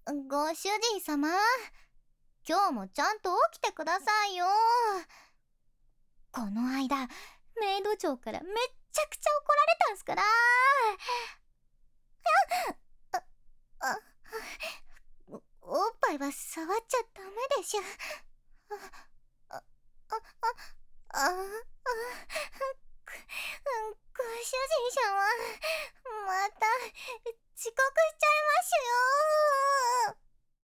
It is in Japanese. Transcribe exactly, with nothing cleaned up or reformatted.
ご主人様、今日もちゃんと起きてくださいよ。この間メイド長からめっちゃくちゃ怒られたんすから。ああお、おっぱいは触っちゃダメでしょ。あああああご、ご主人様、また遅刻しちゃいましゅよ。